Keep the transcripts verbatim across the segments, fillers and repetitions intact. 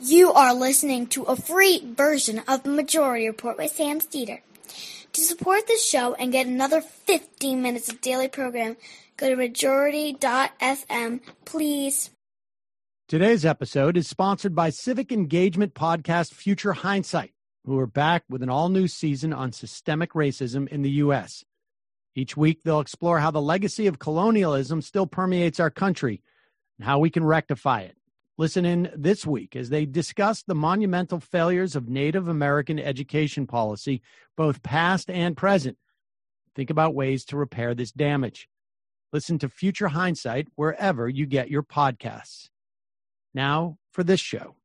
You are listening to a free version of Majority Report with Sam Steeder. To support this show and get another fifteen minutes of daily program, go to majority dot f m, please. Today's episode is sponsored by civic engagement podcast Future Hindsight, who are back with an all-new season on systemic racism in the U S. Each week, they'll explore how the legacy of colonialism still permeates our country and how we can rectify it. Listen in this week as they discuss the monumental failures of Native American education policy, both past and present. Think about ways to repair this damage. Listen to Future Hindsight wherever you get your podcasts. Now for this show.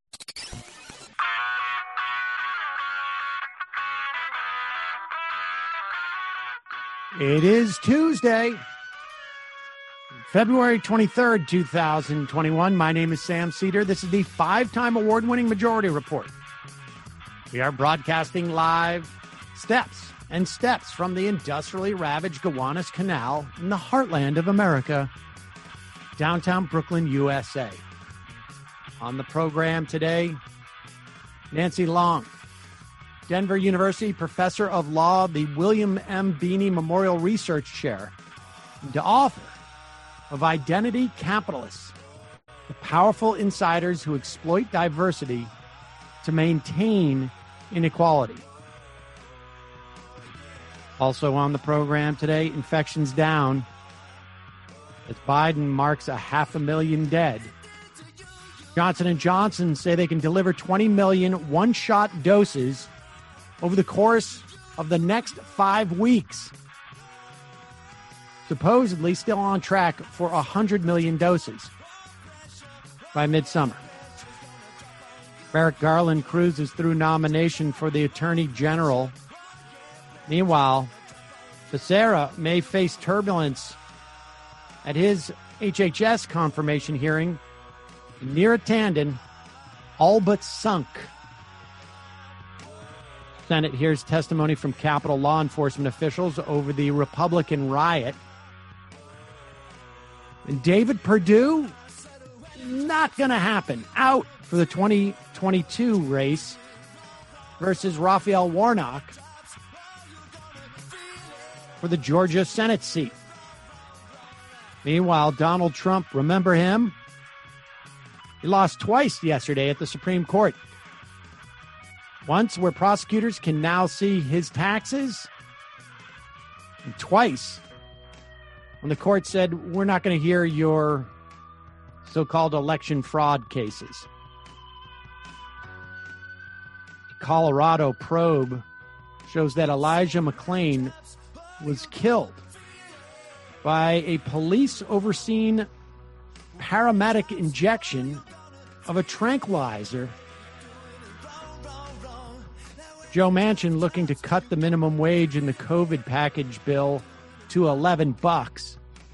It is Tuesday, February twenty-third, two thousand twenty-one. My name is Sam Steeder. This is the five-time award-winning Majority Report. We are broadcasting live steps and steps from the industrially ravaged Gowanus Canal in the heartland of America, downtown Brooklyn, U S A. On the program today, Nancy Long, Denver University professor of law, the William M. Beanie Memorial Research Chair, and the author of Identity Capitalists, the powerful insiders who exploit diversity to maintain inequality. Also on the program today, infections down as Biden marks a half a million dead. Johnson and Johnson say they can deliver twenty million one-shot doses over the course of the next five weeks. Supposedly still on track for one hundred million doses by midsummer. Merrick Garland cruises through nomination for the Attorney General. Meanwhile, Becerra may face turbulence at his H H S confirmation hearing. Neera Tanden all but sunk. Senate hears testimony from Capitol law enforcement officials over the Republican riot. And David Perdue, not going to happen. Out for the twenty twenty-two race versus Raphael Warnock for the Georgia Senate seat. Meanwhile, Donald Trump, remember him? He lost twice yesterday at the Supreme Court. Once where prosecutors can now see his taxes, and twice when the court said, we're not going to hear your so-called election fraud cases. A Colorado probe shows that Elijah McClain was killed by a police-overseen paramedic injection of a tranquilizer. Joe Manchin looking to cut the minimum wage in the COVID package bill to eleven bucks.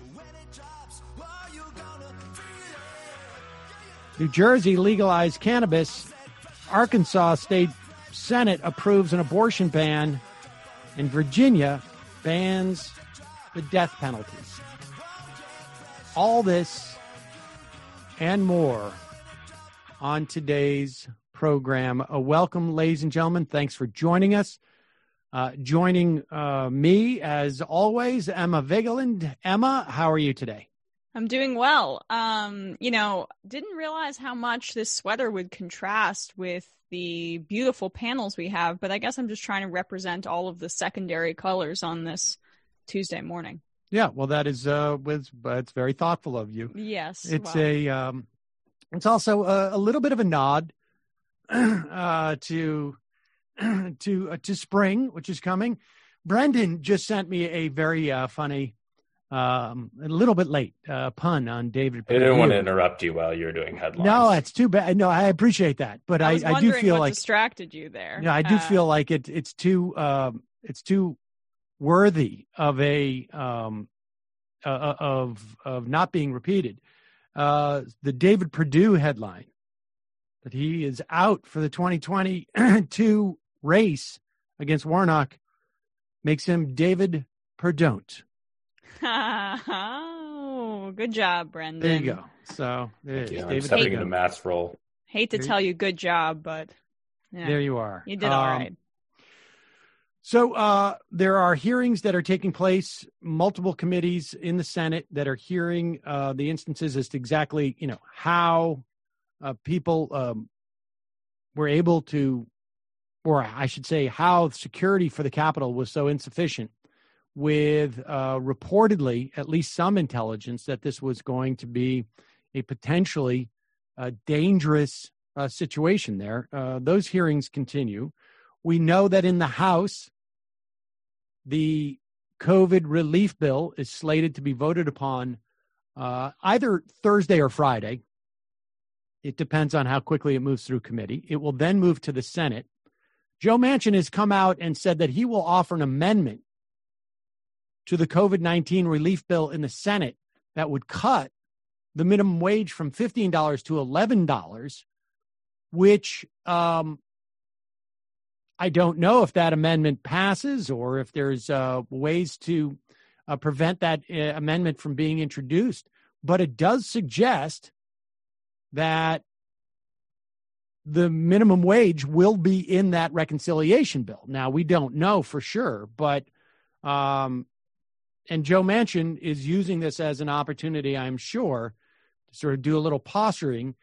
New Jersey legalized cannabis. Arkansas State Senate approves an abortion ban. And Virginia bans the death penalties. All this and more on today's program. A welcome, ladies and gentlemen. Thanks for joining us. Uh, joining uh, me, as always, Emma Vigeland. Emma, how are you today? I'm doing well. Um, you know, didn't realize how much this sweater would contrast with the beautiful panels we have, but I guess I'm just trying to represent all of the secondary colors on this Tuesday morning. Yeah, well, that is uh, with, uh, it's very thoughtful of you. Yes. It's well. a, um, it's also a, a little bit of a nod uh, to to uh, to spring, which is coming. Brendan just sent me a very uh, funny, um, a little bit late uh, pun on David Perdue. I didn't want to interrupt you while you were doing headlines. No, it's too bad. No, I appreciate that, but I, I, I do feel what like distracted you there. Yeah, I do uh, feel like it. It's too. Um, it's too worthy of a um, uh, of of not being repeated. Uh, the David Perdue headline that he is out for the twenty twenty-two race against Warnock makes him David Perdon't. Oh, good job, Brendan. There you go. So there it is. Yeah, I'm David stepping Perdon't. into Matt's role. Hate to there tell you, you good job, but yeah, there you are. You did all um, right. So uh, there are hearings that are taking place, multiple committees in the Senate that are hearing uh, the instances as to exactly, you know, how uh, people um, were able to, or I should say, how security for the Capitol was so insufficient, with uh, reportedly at least some intelligence that this was going to be a potentially uh, dangerous uh, situation there. Uh, those hearings continue. We know that in the House, the COVID relief bill is slated to be voted upon uh, either Thursday or Friday. It depends on how quickly it moves through committee. It will then move to the Senate. Joe Manchin has come out and said that he will offer an amendment to the COVID nineteen relief bill in the Senate that would cut the minimum wage from fifteen dollars to eleven dollars, which um, I don't know if that amendment passes or if there's uh, ways to uh, prevent that uh, amendment from being introduced. But it does suggest that the minimum wage will be in that reconciliation bill. Now, we don't know for sure, but um, and Joe Manchin is using this as an opportunity, I'm sure, to sort of do a little posturing.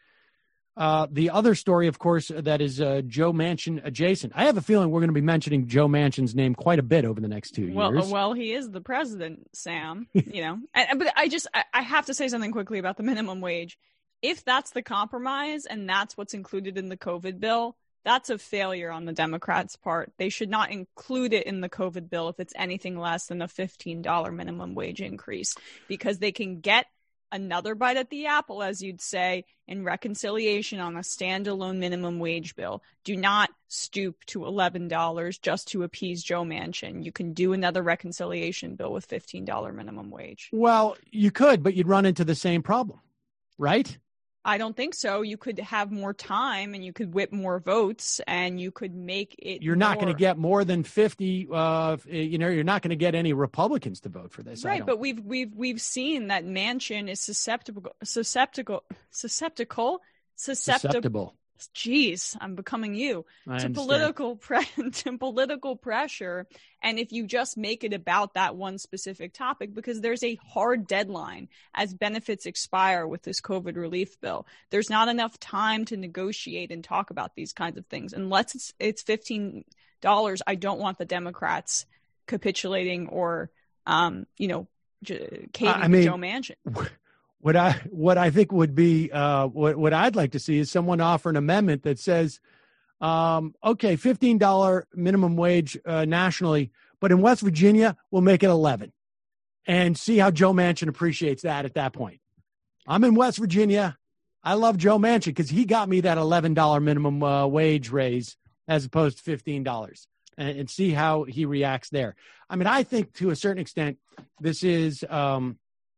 Uh, the other story, of course, that is uh, Joe Manchin adjacent. I have a feeling we're going to be mentioning Joe Manchin's name quite a bit over the next two well, years. Well, he is the president, Sam. You know, I, but I just I, I have to say something quickly about the minimum wage. If that's the compromise and that's what's included in the COVID bill, that's a failure on the Democrats' part. They should not include it in the COVID bill if it's anything less than a fifteen dollars minimum wage increase, because they can get another bite at the apple, as you'd say, in reconciliation on a standalone minimum wage bill. Do not stoop to eleven dollars just to appease Joe Manchin. You can do another reconciliation bill with fifteen dollars minimum wage. Well, you could, but you'd run into the same problem, right? I don't think so. You could have more time and you could whip more votes and you could make it. You're not more... going to get more than fifty. Uh, you know, you're not going to get any Republicans to vote for this. Right. But we've, we've, we've seen that Manchin is susceptible, susceptible, susceptible, susceptible. susceptible. Geez, I'm becoming you I to understand. political pre- to political pressure. And if you just make it about that one specific topic, because there's a hard deadline as benefits expire with this COVID relief bill, there's not enough time to negotiate and talk about these kinds of things. Unless it's, it's fifteen dollars, I don't want the Democrats capitulating or, um, you know, j- caving I mean, to Joe Manchin. What I what I think would be uh, what what I'd like to see is someone offer an amendment that says, um, okay, fifteen dollars minimum wage uh, nationally, but in West Virginia we'll make it eleven, and see how Joe Manchin appreciates that at that point. I'm in West Virginia. I love Joe Manchin because he got me that eleven dollars minimum uh, wage raise as opposed to fifteen dollars, and, and see how he reacts there. I mean, I think to a certain extent this is. Um,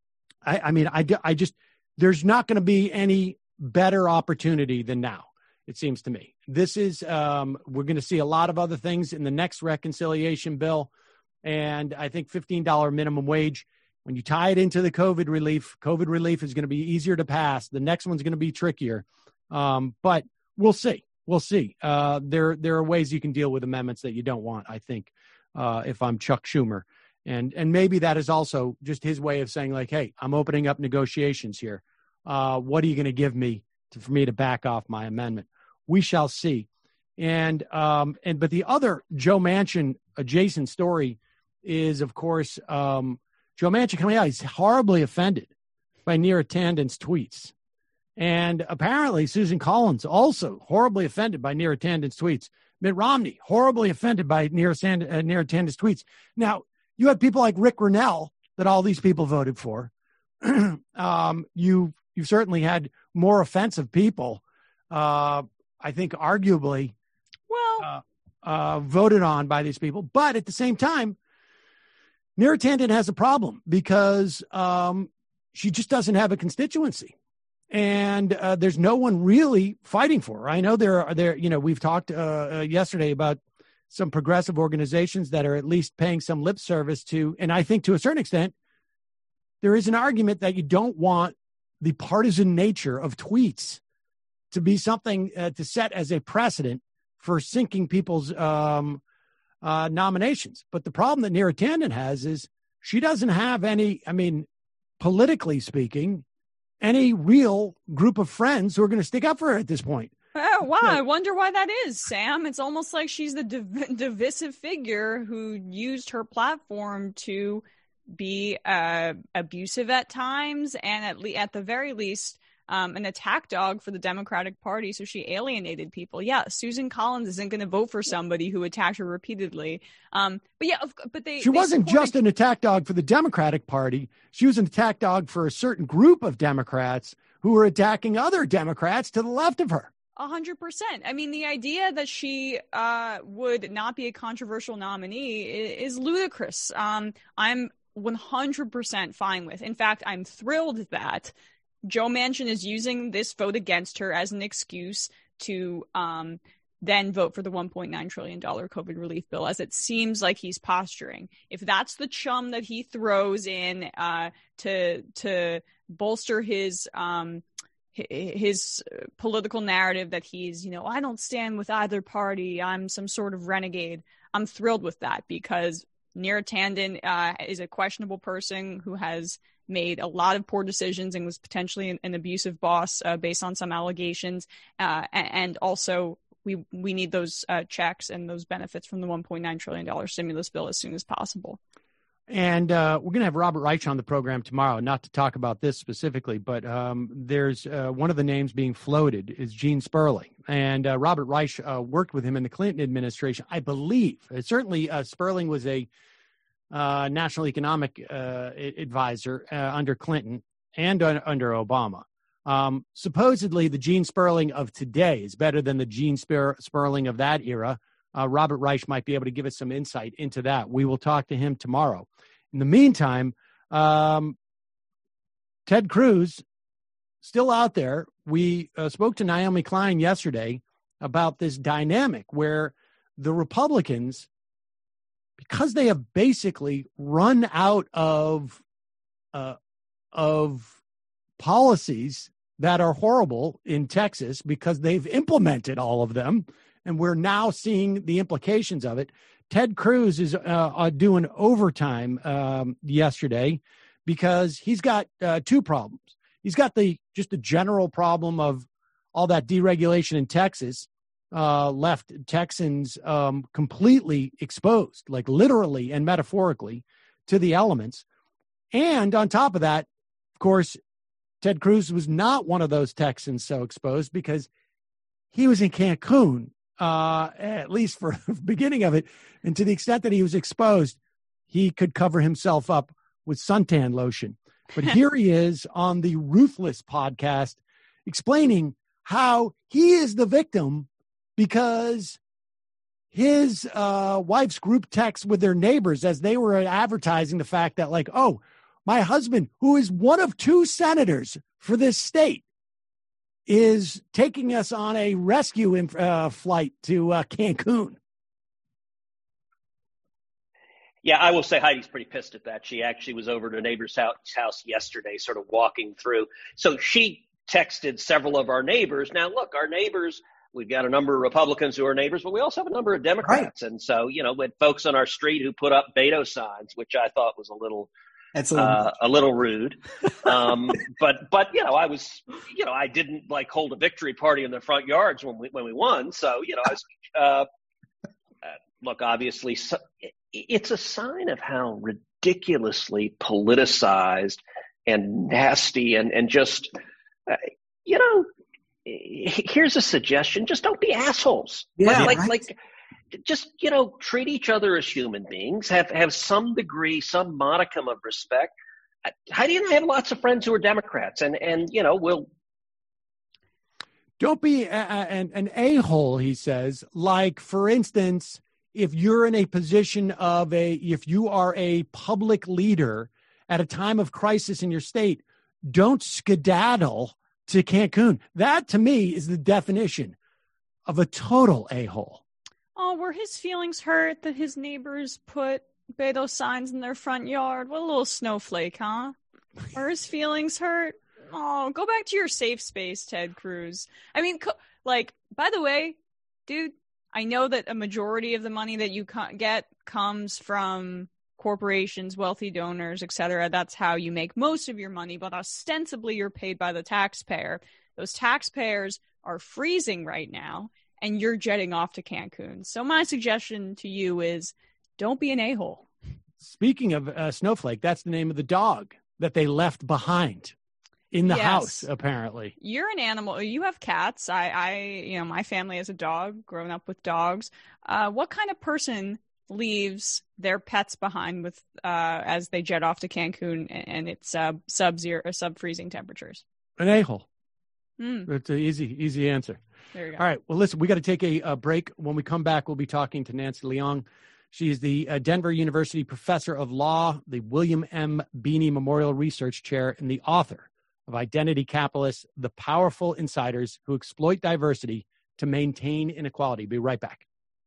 I, I mean, I, I just, there's not going to be any better opportunity than now, it seems to me. This is, um, we're going to see a lot of other things in the next reconciliation bill. And I think fifteen dollars minimum wage, when you tie it into the COVID relief, COVID relief is going to be easier to pass. The next one's going to be trickier. Um, but we'll see. We'll see. Uh, there, there are ways you can deal with amendments that you don't want, I think, uh, if I'm Chuck Schumer. And and maybe that is also just his way of saying, like, hey, I'm opening up negotiations here. Uh, what are you going to give me to, for me to back off my amendment? We shall see. And um, and but the other Joe Manchin adjacent story is, of course, um, Joe Manchin coming out. He's horribly offended by Neera Tanden's tweets. And apparently Susan Collins also horribly offended by Neera Tanden's tweets. Mitt Romney, horribly offended by Neera, Sand- uh, Neera Tanden's tweets. Now, you had people like Rick Grinnell that all these people voted for. um, you you certainly had more offensive people. Uh, I think arguably, well, uh, uh, voted on by these people. But at the same time, Neera Tanden has a problem because um, she just doesn't have a constituency, and uh, there's no one really fighting for her. I know there are there. You know, we've talked uh, uh, yesterday about some progressive organizations that are at least paying some lip service to, and I think to a certain extent, there is an argument that you don't want the partisan nature of tweets to be something uh, to set as a precedent for sinking people's um, uh, nominations. But the problem that Neera Tanden has is she doesn't have any, I mean, politically speaking, any real group of friends who are going to stick up for her at this point. Oh, wow. I wonder why that is, Sam. It's almost like she's the div- divisive figure who used her platform to be uh, abusive at times and at, le- at the very least um, an attack dog for the Democratic Party. So she alienated people. Yeah, Susan Collins isn't going to vote for somebody who attacked her repeatedly. Um, but yeah, but they she they wasn't supported- just an attack dog for the Democratic Party. She was an attack dog for a certain group of Democrats who were attacking other Democrats to the left of her. A hundred percent. I mean, the idea that she uh, would not be a controversial nominee is, is ludicrous. Um, I'm one hundred percent fine with. In fact, I'm thrilled that Joe Manchin is using this vote against her as an excuse to um, then vote for the one point nine trillion dollars COVID relief bill, as it seems like he's posturing. If that's the chum that he throws in uh, to to bolster his um, his political narrative that he's, you know, I don't stand with either party, I'm some sort of renegade, I'm thrilled with that, because Neera Tanden uh, is a questionable person who has made a lot of poor decisions and was potentially an, an abusive boss uh, based on some allegations. Uh, and also, we we need those uh, checks and those benefits from the one point nine trillion dollars stimulus bill as soon as possible. And uh, we're going to have Robert Reich on the program tomorrow, not to talk about this specifically, but um, there's uh, one of the names being floated is Gene Sperling. And uh, Robert Reich uh, worked with him in the Clinton administration, I believe. Uh, certainly, uh, Sperling was a uh, national economic uh, advisor uh, under Clinton and un- under Obama. Um, supposedly, the Gene Sperling of today is better than the Gene Sper- Sperling of that era. Uh, Robert Reich might be able to give us some insight into that. We will talk to him tomorrow. In the meantime, um, Ted Cruz, still out there. We uh, spoke to Naomi Klein yesterday about this dynamic where the Republicans, because they have basically run out of uh, of policies that are horrible in Texas because they've implemented all of them, and we're now seeing the implications of it. Ted Cruz is uh, uh, doing overtime um, yesterday because he's got uh, two problems. He's got the just the general problem of all that deregulation in Texas uh, left Texans um, completely exposed, like literally and metaphorically, to the elements. And on top of that, of course, Ted Cruz was not one of those Texans so exposed because he was in Cancun, uh, at least for the beginning of it. And to the extent that he was exposed, he could cover himself up with suntan lotion. But here he is on the Ruthless podcast explaining how he is the victim because his uh, wife's group text with their neighbors as they were advertising the fact that, like, oh, my husband, who is one of two senators for this state, is taking us on a rescue uh, flight to uh, Cancun. Yeah, I will say Heidi's pretty pissed at that. She actually was over to a neighbor's house yesterday, sort of walking through. So she texted several of our neighbors. Now, look, our neighbors, we've got a number of Republicans who are neighbors, but we also have a number of Democrats. Right. And so, you know, we had folks on our street who put up Beto signs, which I thought was a little That's a little, uh, a little rude. Um, but, but, you know, I was, you know, I didn't like hold a victory party in the front yards when we, when we won. So, you know, I was, uh, uh, look, obviously so, it's a sign of how ridiculously politicized and nasty and, and just, uh, you know, here's a suggestion. Just don't be assholes. Yeah, like, right. like, just, you know, treat each other as human beings, have, have some degree, some modicum of respect. Heidi and I have lots of friends who are Democrats, and, and you know, we'll. Don't be a, an, an a-hole, he says. Like, for instance, if you're in a position of a, if you are a public leader at a time of crisis in your state, don't skedaddle to Cancun. That, to me, is the definition of a total a-hole. Oh, were his feelings hurt that his neighbors put Beto signs in their front yard? What a little snowflake, huh? Were his feelings hurt? Oh, go back to your safe space, Ted Cruz. I mean, co- like, by the way, dude, I know that a majority of the money that you co- get comes from corporations, wealthy donors, et cetera. That's how you make most of your money, but ostensibly you're paid by the taxpayer. Those taxpayers are freezing right now, and you're jetting off to Cancun. So my suggestion to you is don't be an a-hole. Speaking of uh, Snowflake, that's the name of the dog that they left behind in the Yes. house, apparently. You're an animal. You have cats. I, I, you know, my family has a dog, grown up with dogs. Uh, what kind of person leaves their pets behind with uh, as they jet off to Cancun and, and it's uh, sub-zero or sub-freezing temperatures? An a-hole. Mm. It's an easy, easy answer. There you go. All right. Well, listen, we got to take a, a break. When we come back, we'll be talking to Nancy Leong. She's the uh, Denver University Professor of Law, the William M. Beanie Memorial Research Chair, and the author of Identity Capitalists, the Powerful Insiders Who Exploit Diversity to Maintain Inequality. Be right back.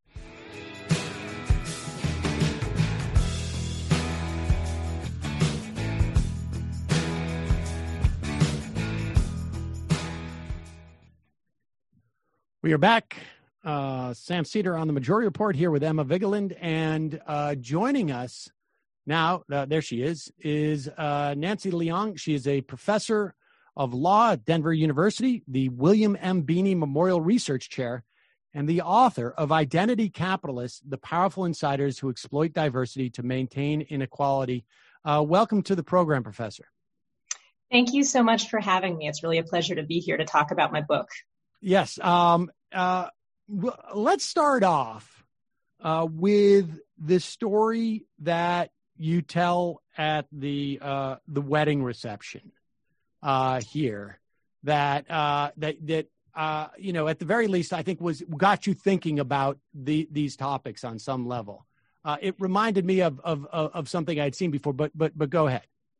We are back. Uh, Sam Seder on the Majority Report here with Emma Vigeland, and uh, joining us now, uh, there she is, is uh, Nancy Leong. She is a professor of law at Denver University, the William M. Beanie Memorial Research Chair, and the author of Identity Capitalists, the Powerful Insiders Who Exploit Diversity to Maintain Inequality. Uh, welcome to the program, Professor. Thank you so much for having me. It's really a pleasure to be here to talk about my book. Yes. Um, uh, w- let's start off uh, with the story that you tell at the uh, the wedding reception uh, here. That uh, that that uh, you know, at the very least, I think was got you thinking about the these topics on some level. Uh, it reminded me of, of of of something I'd seen before, but but but go ahead.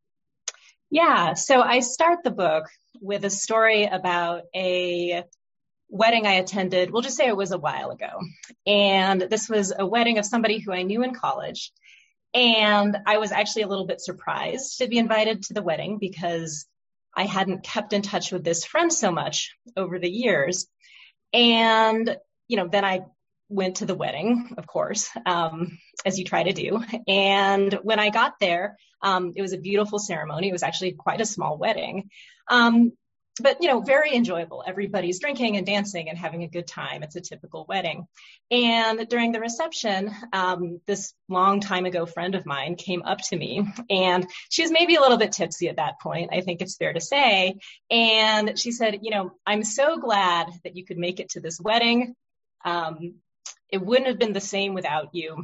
Yeah. So I start the book with a story about a wedding I attended. We'll just say it was a while ago. And this was a wedding of somebody who I knew in college. And I was actually a little bit surprised to be invited to the wedding because I hadn't kept in touch with this friend so much over the years. And, you know, then I went to the wedding, of course, um, as you try to do. And when I got there, um, it was a beautiful ceremony. It was actually quite a small wedding. Um, But, you know, very enjoyable. Everybody's drinking and dancing and having a good time. It's a typical wedding. And during the reception, um, this long time ago friend of mine came up to me, and she was maybe a little bit tipsy at that point, I think it's fair to say. And she said, you know, I'm so glad that you could make it to this wedding. Um, it wouldn't have been the same without you.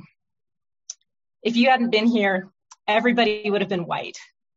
If you hadn't been here, everybody would have been white.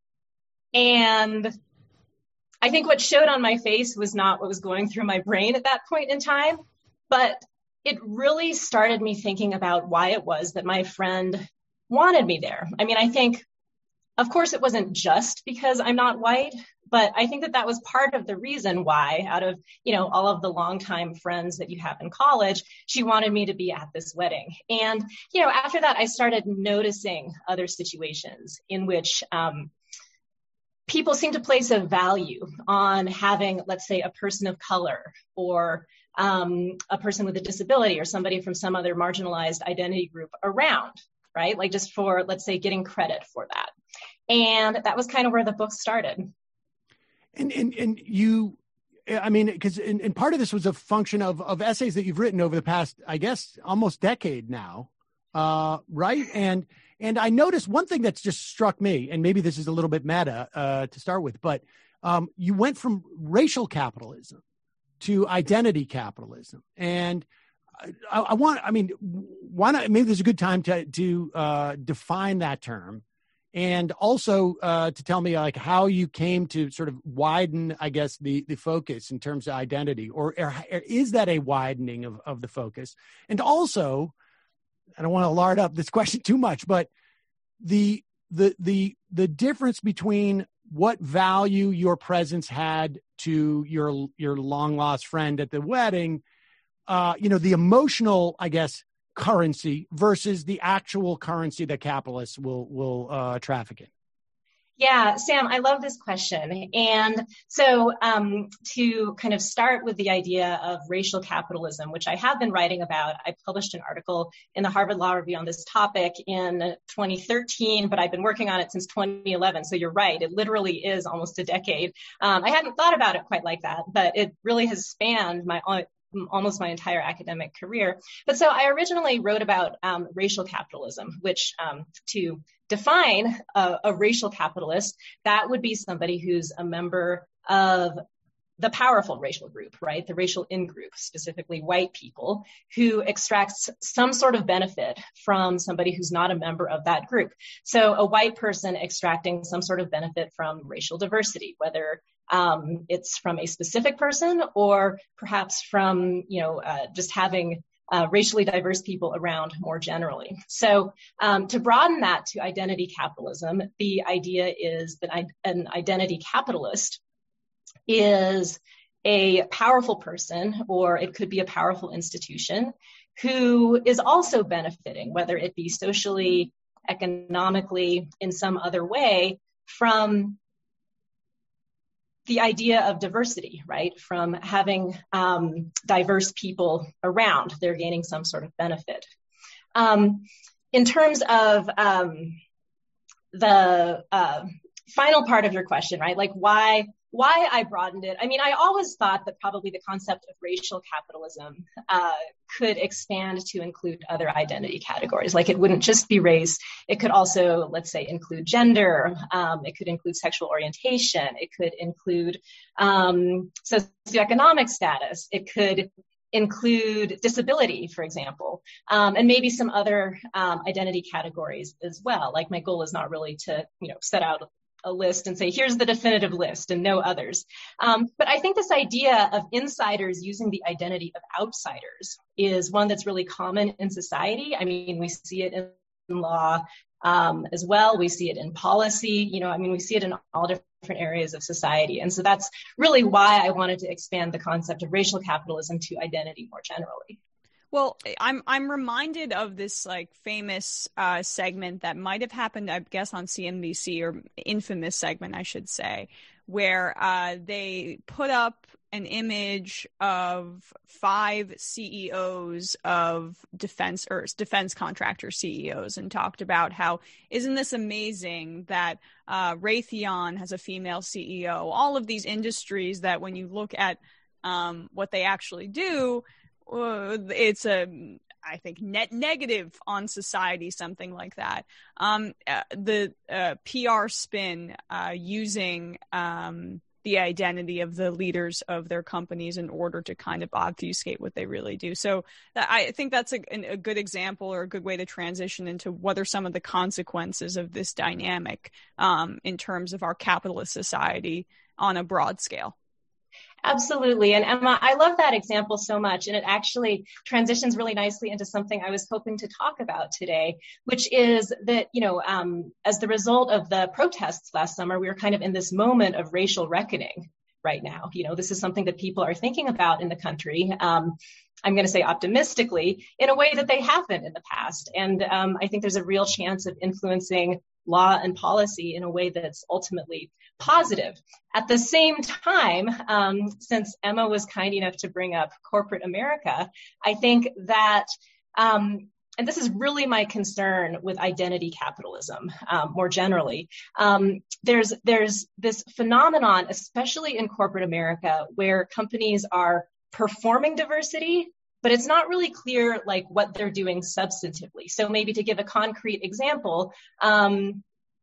And I think what showed on my face was not what was going through my brain at that point in time, but it really started me thinking about why it was that my friend wanted me there. I mean, I think, of course, it wasn't just because I'm not white, but I think that that was part of the reason why, out of, you know, all of the longtime friends that you have in college, she wanted me to be at this wedding. And, you know, after that, I started noticing other situations in which, um, people seem to place a value on having, let's say, a person of color or um, a person with a disability or somebody from some other marginalized identity group around, right? Like just for, let's say, getting credit for that. And that was kind of where the book started. And and and you, I mean, because and, and part of this was a function of of essays that you've written over the past, I guess, almost decade now, uh, right? And And I noticed one thing that's just struck me, and maybe this is a little bit meta uh, to start with, but um, you went from racial capitalism to identity capitalism. And I, I want, I mean, why not, maybe there's a good time to, to uh, define that term, and also uh, to tell me like how you came to sort of widen, I guess, the, the focus in terms of identity, or, or is that a widening of, of the focus? And also, I don't want to lard up this question too much, but the the the the difference between what value your presence had to your your long lost friend at the wedding, uh, you know, the emotional, I guess, currency versus the actual currency that capitalists will will uh, traffic in. Yeah, Sam, I love this question. And so um, to kind of start with the idea of racial capitalism, which I have been writing about, I published an article in the Harvard Law Review on this topic in twenty thirteen, but I've been working on it since twenty eleven. So you're right, it literally is almost a decade. Um, I hadn't thought about it quite like that, but it really has spanned my almost my entire academic career. But so I originally wrote about um, racial capitalism, which um, to define a, a racial capitalist, that would be somebody who's a member of the powerful racial group, right? The racial in-group, specifically white people, who extracts some sort of benefit from somebody who's not a member of that group. So a white person extracting some sort of benefit from racial diversity, whether um, it's from a specific person or perhaps from, you know, uh, just having Uh, racially diverse people around more generally. So um, to broaden that to identity capitalism, the idea is that I, an identity capitalist is a powerful person, or it could be a powerful institution, who is also benefiting, whether it be socially, economically, in some other way, from the idea of diversity, right? From having um, diverse people around, they're gaining some sort of benefit. Um, in terms of um, the uh, final part of your question, right? Like why why I broadened it. I mean, I always thought that probably the concept of racial capitalism uh, could expand to include other identity categories. Like it wouldn't just be race. It could also, let's say, include gender. Um, it could include sexual orientation. It could include um, socioeconomic status. It could include disability, for example, um, and maybe some other um, identity categories as well. Like my goal is not really to, you know, set out a list and say, here's the definitive list and no others. Um, but I think this idea of insiders using the identity of outsiders is one that's really common in society. I mean, we see it in law um, as well. We see it in policy. You know, I mean, we see it in all different areas of society. And so that's really why I wanted to expand the concept of racial capitalism to identity more generally. Well, I'm I'm reminded of this like famous uh, segment that might have happened, I guess, on C N B C, or infamous segment, I should say, where uh, they put up an image of five C E Os of defense or defense contractor C E Os and talked about how, isn't this amazing that uh, Raytheon has a female C E O? All of these industries that when you look at um, what they actually do, Uh, it's a, I think, net negative on society, something like that. Um, uh, the uh, P R spin uh, using um, the identity of the leaders of their companies in order to kind of obfuscate what they really do. So that, I think that's a, a good example, or a good way to transition into what are some of the consequences of this dynamic um, in terms of our capitalist society on a broad scale. Absolutely. And Emma, I love that example so much. And it actually transitions really nicely into something I was hoping to talk about today, which is that, you know, um, as the result of the protests last summer, we were kind of in this moment of racial reckoning right now. You know, this is something that people are thinking about in the country. Um, I'm going to say optimistically, in a way that they haven't in the past. And um, I think there's a real chance of influencing law and policy in a way that's ultimately positive. At the same time, um, since Emma was kind enough to bring up corporate America, I think that, um, and this is really my concern with identity capitalism um, more generally, um, there's, there's this phenomenon, especially in corporate America, where companies are performing diversity, but it's not really clear like what they're doing substantively. So maybe to give a concrete example, um,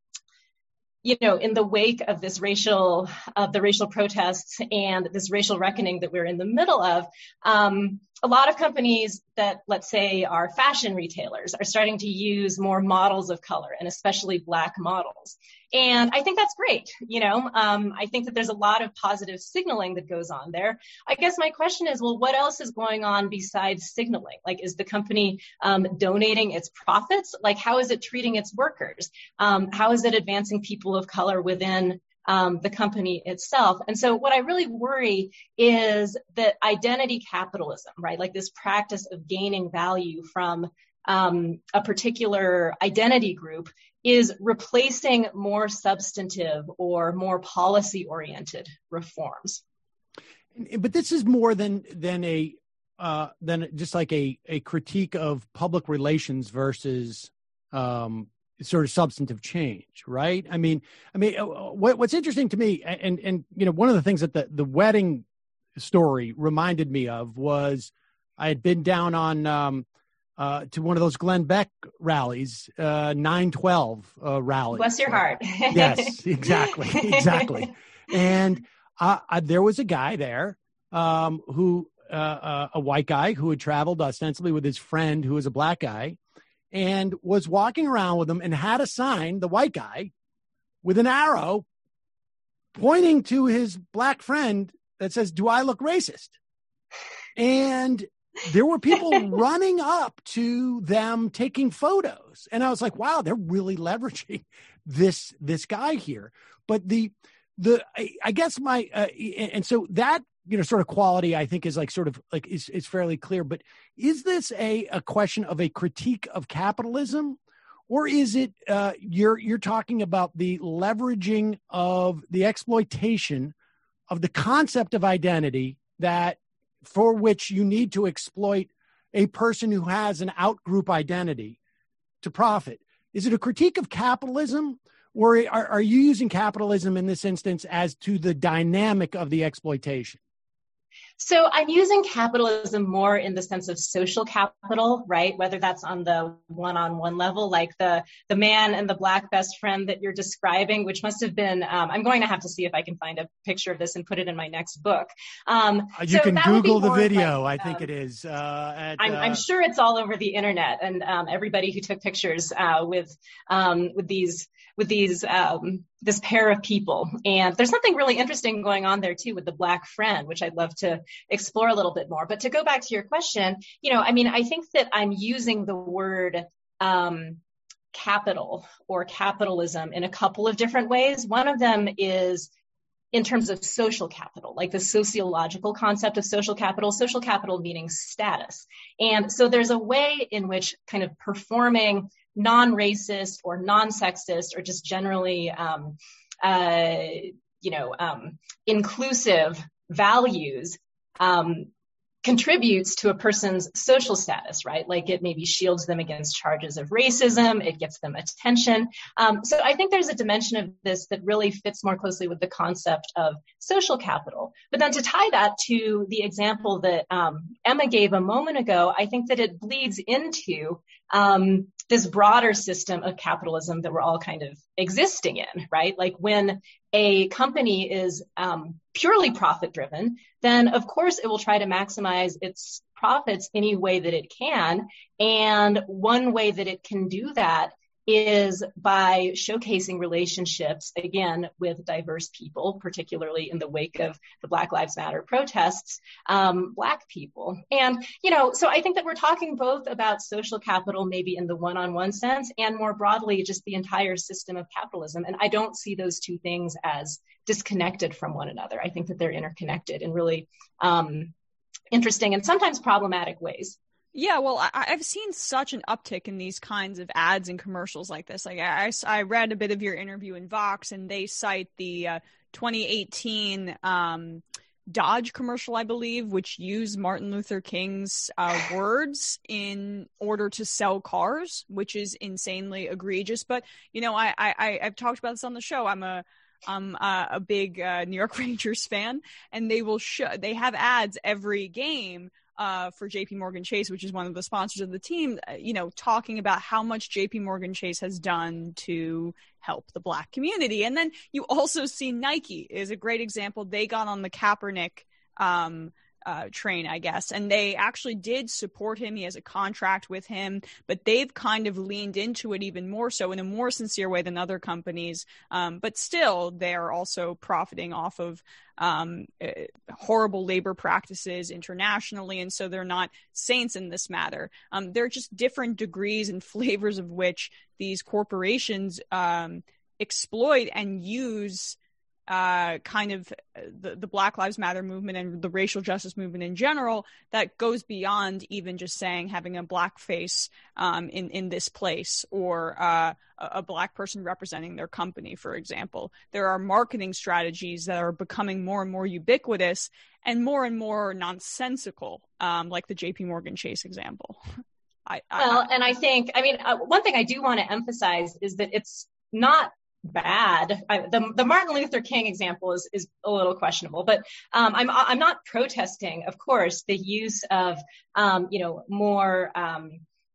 you know, in the wake of this racial, of the racial protests and this racial reckoning that we're in the middle of, um, a lot of companies that, let's say, are fashion retailers are starting to use more models of color, and especially Black models. And I think that's great. You know, um, I think that there's a lot of positive signaling that goes on there. I guess my question is, well, what else is going on besides signaling? Like, is the company um, donating its profits? Like, how is it treating its workers? Um, how is it advancing people of color within Um, the company itself? And so what I really worry is that identity capitalism, right, like this practice of gaining value from um, a particular identity group, is replacing more substantive or more policy-oriented reforms. But this is more than than a uh, than just like a a critique of public relations versus um, sort of substantive change, right? I mean, I mean, what, what's interesting to me, and and you know, one of the things that the the wedding story reminded me of was I had been down on um, uh, to one of those Glenn Beck rallies, uh, nine twelve uh, rallies. Bless your heart. Yes, exactly, exactly. And uh, uh, there was a guy there um, who, uh, uh, a white guy who had traveled ostensibly with his friend who was a black guy, and was walking around with him and had a sign, the white guy, with an arrow pointing to his black friend that says, "Do I look racist?" And there were people running up to them taking photos. And I was like, wow, they're really leveraging this, this guy here. But the, the, I, I guess my, uh, and so that, you know, sort of quality, I think is like sort of like, is, is fairly clear, but is this a, a question of a critique of capitalism, or is it, uh, you're, you're talking about the leveraging of the exploitation of the concept of identity that, for which you need to exploit a person who has an out-group identity to profit? Is it a critique of capitalism, or are, are you using capitalism in this instance as to the dynamic of the exploitation? So I'm using capitalism more in the sense of social capital, right? Whether that's on the one-on-one level, like the, the man and the black best friend that you're describing, which must have been, um, I'm going to have to see if I can find a picture of this and put it in my next book. Um, you so can Google the video, like, I think um, it is. Uh, at, I'm, uh... I'm sure it's all over the internet, and um, everybody who took pictures uh, with um, with these with these um, this pair of people. And there's something really interesting going on there too with the black friend, which I'd love to explore a little bit more. But to go back to your question, you know, I mean, I think that I'm using the word um, capital or capitalism in a couple of different ways. One of them is in terms of social capital, like the sociological concept of social capital, social capital meaning status. And so there's a way in which kind of performing non-racist or non-sexist or just generally, um, uh, you know, um, inclusive values um, contributes to a person's social status, right? Like it maybe shields them against charges of racism, it gets them attention. Um, so I think there's a dimension of this that really fits more closely with the concept of social capital. But then to tie that to the example that um, Emma gave a moment ago, I think that it bleeds into um, this broader system of capitalism that we're all kind of existing in, right? Like when a company is um, purely profit driven, then of course it will try to maximize its profits any way that it can. And one way that it can do that is by showcasing relationships, again, with diverse people, particularly in the wake of the Black Lives Matter protests, um, Black people. And, you know, so I think that we're talking both about social capital, maybe in the one-on-one sense, and more broadly, just the entire system of capitalism. And I don't see those two things as disconnected from one another. I think that they're interconnected in really um, interesting and sometimes problematic ways. Yeah, well, I, I've seen such an uptick in these kinds of ads and commercials like this. Like I, I read a bit of your interview in Vox, and they cite the uh, twenty eighteen um, Dodge commercial, I believe, which used Martin Luther King's uh, words in order to sell cars, which is insanely egregious. But, you know, I, I, I've talked about this on the show. I'm a I'm uh, a big uh, New York Rangers fan, and they will show, they have ads every game Uh, for J P Morgan Chase, which is one of the sponsors of the team, uh, you know, talking about how much J P Morgan Chase has done to help the Black community. And then you also see Nike is a great example. They got on the Kaepernick um, uh, train, I guess, and they actually did support him. He has a contract with him, but they've kind of leaned into it even more so in a more sincere way than other companies. Um, but still, they're also profiting off of um, uh, horrible labor practices internationally. And so they're not saints in this matter. Um, there are just different degrees and flavors of which these corporations um, exploit and use uh, kind of the, the Black Lives Matter movement and the racial justice movement in general that goes beyond even just saying having a black face um, in, in this place or uh, a, a black person representing their company, for example. There are marketing strategies that are becoming more and more ubiquitous and more and more nonsensical, um, like the J P Morgan Chase example. I, I, well, and I think, I mean, uh, one thing I do want to emphasize is that it's not bad. I, the, the Martin Luther King example is, is a little questionable, but um, I'm I'm not protesting, of course, the use of um, you know more um,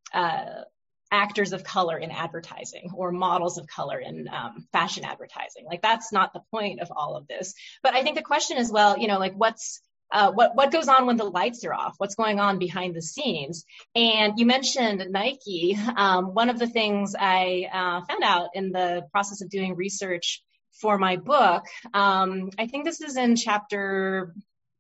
uh, actors of color in advertising or models of color in um, fashion advertising. Like that's not the point of all of this. But I think the question is, well, you know, like what's Uh, what what goes on when the lights are off? What's going on behind the scenes? And you mentioned Nike. Um, one of the things I uh, found out in the process of doing research for my book, um, I think this is in chapter,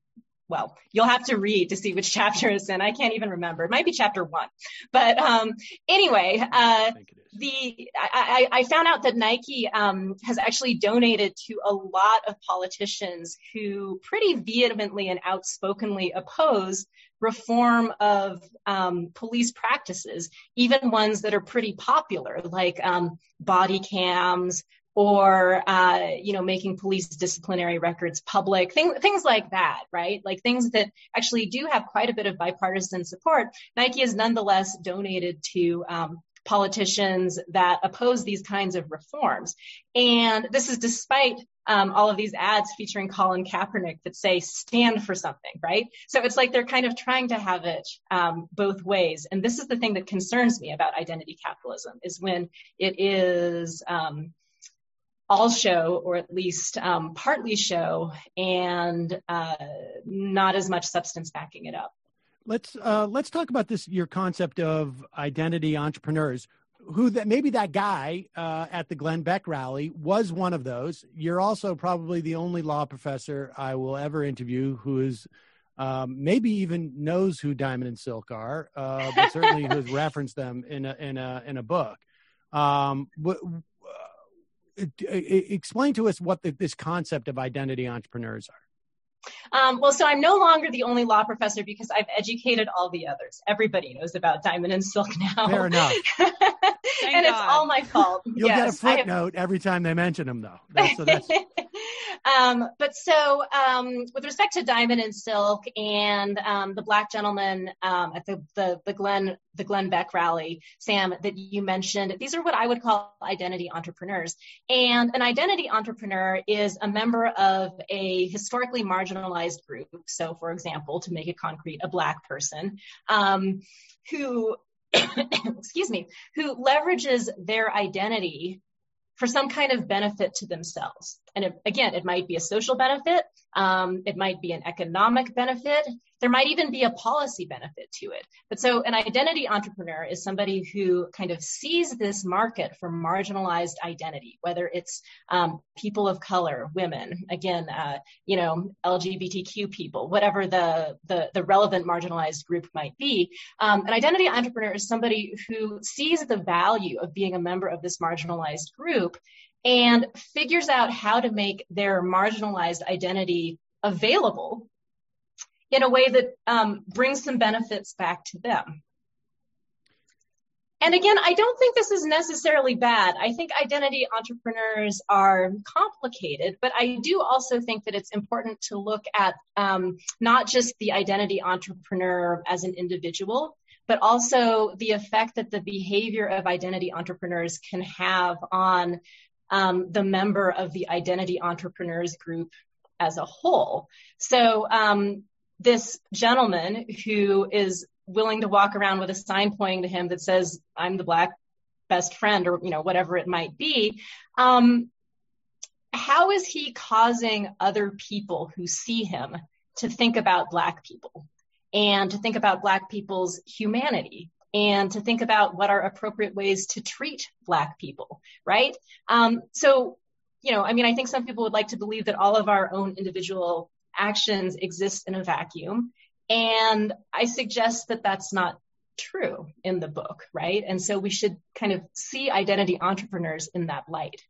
well, you'll have to read to see which chapter it's in. I can't even remember. It might be chapter one. But um, anyway, uh, the I, I found out that Nike um, has actually donated to a lot of politicians who pretty vehemently and outspokenly oppose reform of um, police practices, even ones that are pretty popular, like um, body cams or, uh, you know, making police disciplinary records public, things, things like that, right? Like things that actually do have quite a bit of bipartisan support. Nike has nonetheless donated to um, politicians that oppose these kinds of reforms. And this is despite um, all of these ads featuring Colin Kaepernick that say stand for something, right? So it's like they're kind of trying to have it um, both ways. And this is the thing that concerns me about identity capitalism, is when it is um, all show, or at least um, partly show, and uh, not as much substance backing it up. Let's uh, let's talk about this, your concept of identity entrepreneurs. Who that maybe that guy uh, at the Glenn Beck rally was one of those. You're also probably the only law professor I will ever interview who is um, maybe even knows who Diamond and Silk are, uh, but certainly who has referenced them in a in a in a book. Um, what, uh, explain to us what the, this concept of identity entrepreneurs are. Um, well, so I'm no longer the only law professor because I've educated all the others. Everybody knows about Diamond and Silk now. Fair enough. And it's all my fault. You'll yes, get a footnote have... every time they mention them, though. That's, so that's... um, but so um, with respect to Diamond and Silk and um, the Black gentleman um, at the, the, the, Glenn, the Glenn Beck rally, Sam, that you mentioned, these are what I would call identity entrepreneurs. And an identity entrepreneur is a member of a historically marginalized group. So, for example, to make it concrete, a Black person um, who excuse me, who leverages their identity for some kind of benefit to themselves. And it, again, it might be a social benefit. Um, it might be an economic benefit. There might even be a policy benefit to it. But so an identity entrepreneur is somebody who kind of sees this market for marginalized identity, whether it's um, people of color, women, again, uh, you know, L G B T Q people, whatever the, the, the relevant marginalized group might be. Um, an identity entrepreneur is somebody who sees the value of being a member of this marginalized group and figures out how to make their marginalized identity available in a way that um, brings some benefits back to them. And again, I don't think this is necessarily bad. I think identity entrepreneurs are complicated, but I do also think that it's important to look at um, not just the identity entrepreneur as an individual, but also the effect that the behavior of identity entrepreneurs can have on um, the member of the identity entrepreneurs group as a whole. So um, this gentleman who is willing to walk around with a sign pointing to him that says, I'm the Black best friend, or, you know, whatever it might be. Um, how is he causing other people who see him to think about Black people and to think about Black people's humanity and to think about what are appropriate ways to treat Black people, right? Um, so, you know, I mean, I think some people would like to believe that all of our own individual actions exist in a vacuum. And I suggest that that's not true in the book, right? And so we should kind of see identity entrepreneurs in that light.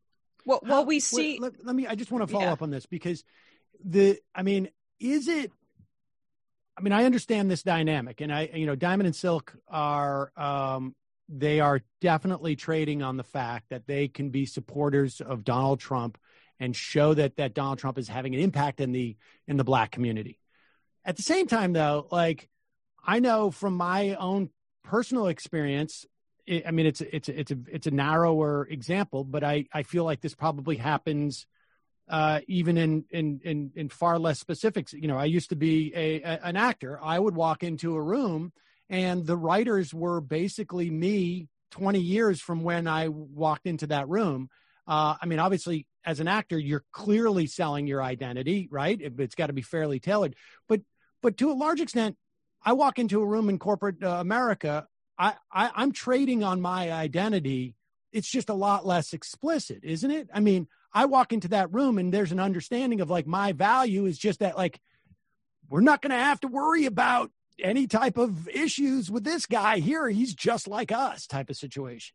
what, what we see. Let, let me, I just want to follow yeah. up on this because the, I mean, is it, I mean, I understand this dynamic and I, you know, Diamond and Silk are, um, they are definitely trading on the fact that they can be supporters of Donald Trump and show that, that Donald Trump is having an impact in the, in the Black community. At the same time though, like I know from my own personal experience, it, I mean, it's, it's, it's a, it's a narrower example, but I, I feel like this probably happens uh, even in, in, in, in far less specifics. You know, I used to be a, a an actor. I would walk into a room and the writers were basically me twenty years from when I walked into that room. Uh, I mean, obviously, as an actor, you're clearly selling your identity, right? It, it's got to be fairly tailored. But but to a large extent, I walk into a room in corporate uh, America, I, I, I'm trading on my identity. It's just a lot less explicit, isn't it? I mean, I walk into that room and there's an understanding of like my value is just that like, we're not going to have to worry about any type of issues with this guy here. He's just like us type of situation.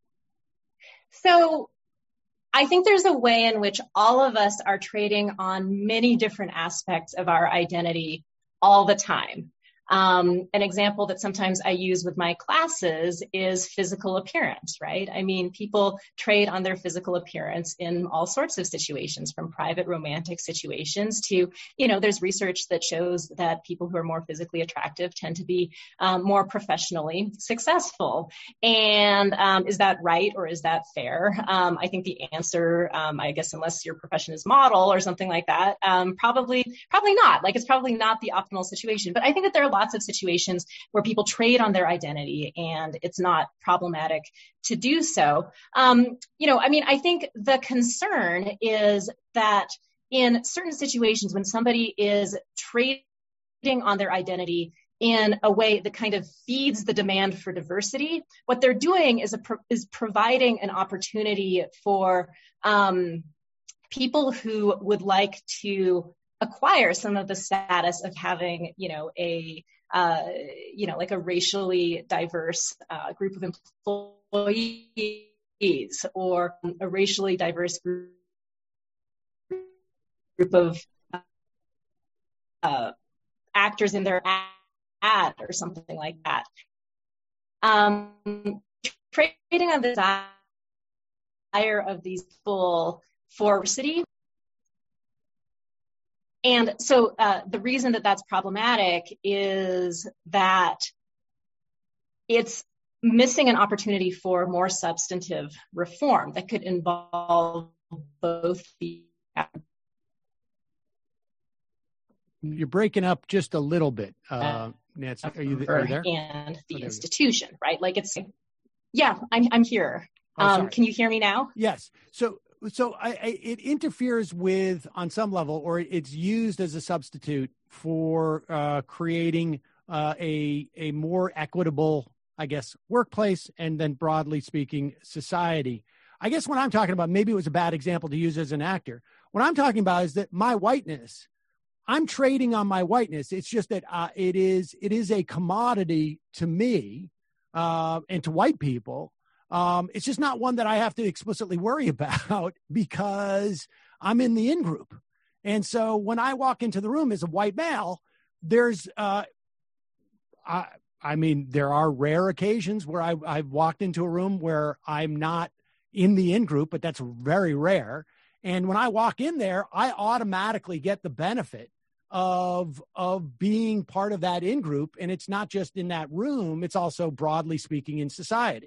So I think there's a way in which all of us are trading on many different aspects of our identity all the time. Um, an example that sometimes I use with my classes is physical appearance, right? I mean, people trade on their physical appearance in all sorts of situations, from private romantic situations to, you know, there's research that shows that people who are more physically attractive tend to be um, more professionally successful. And um, is that right or is that fair? Um, I think the answer, um, I guess, unless your profession is model or something like that, um, probably, probably not. Like, it's probably not the optimal situation. But I think that there are lots of situations where people trade on their identity and it's not problematic to do so. Um, you know, I mean, I think the concern is that in certain situations when somebody is trading on their identity in a way that kind of feeds the demand for diversity, what they're doing is, a, is providing an opportunity for um, people who would like to acquire some of the status of having, you know, a, uh, you know, like a racially diverse uh, group of employees or a racially diverse group, group of uh, actors in their ad or something like that. Um, trading on the desire of these people for diversity. And so uh, the reason that that's problematic is that it's missing an opportunity for more substantive reform that could involve both the... You're breaking up just a little bit, uh, Nancy. Are you, are you there? And the oh, institution, right? Like it's, yeah, I'm, I'm here. Oh, um, can you hear me now? Yes. So, so I, I, it interferes with, on some level, or it's used as a substitute for uh, creating uh, a a more equitable, I guess, workplace, and then broadly speaking, society. I guess what I'm talking about, maybe it was a bad example to use as an actor. What I'm talking about is that my whiteness, I'm trading on my whiteness. It's just that uh, it is it is a commodity to me uh, and to white people. Um, it's just not one that I have to explicitly worry about because I'm in the in-group. And so when I walk into the room as a white male, there's, uh, I, I mean, there are rare occasions where I, I've walked into a room where I'm not in the in-group, but that's very rare. And when I walk in there, I automatically get the benefit of, of being part of that in-group. And it's not just in that room, it's also broadly speaking in society.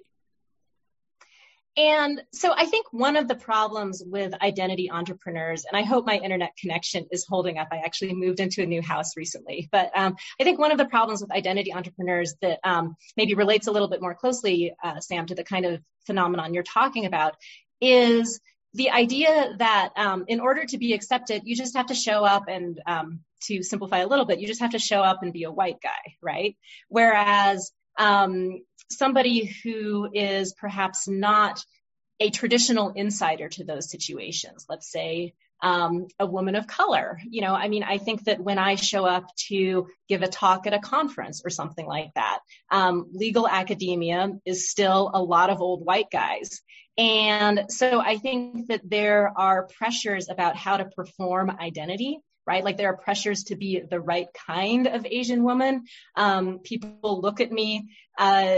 And so I think one of the problems with identity entrepreneurs, and I hope my internet connection is holding up. I actually moved into a new house recently. But um, I think one of the problems with identity entrepreneurs that um, maybe relates a little bit more closely, uh, Sam, to the kind of phenomenon you're talking about is the idea that um, in order to be accepted, you just have to show up and um, to simplify a little bit, you just have to show up and be a white guy, right? Whereas um, somebody who is perhaps not a traditional insider to those situations, let's say um, a woman of color. You know, I mean, I think that when I show up to give a talk at a conference or something like that, um, legal academia is still a lot of old white guys. And so I think that there are pressures about how to perform identity, right? Like there are pressures to be the right kind of Asian woman. Um, people look at me, uh,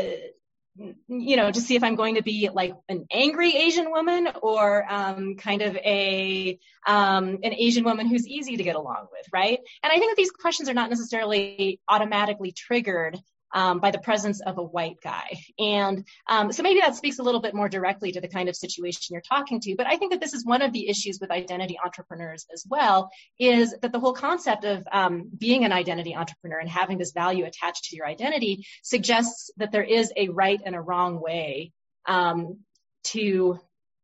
you know, to see if I'm going to be like an angry Asian woman or um, kind of a um, an Asian woman who's easy to get along with, right? And I think that these questions are not necessarily automatically triggered Um, by the presence of a white guy. And um, so maybe that speaks a little bit more directly to the kind of situation you're talking to. But I think that this is one of the issues with identity entrepreneurs as well, is that the whole concept of um, being an identity entrepreneur and having this value attached to your identity suggests that there is a right and a wrong way um, to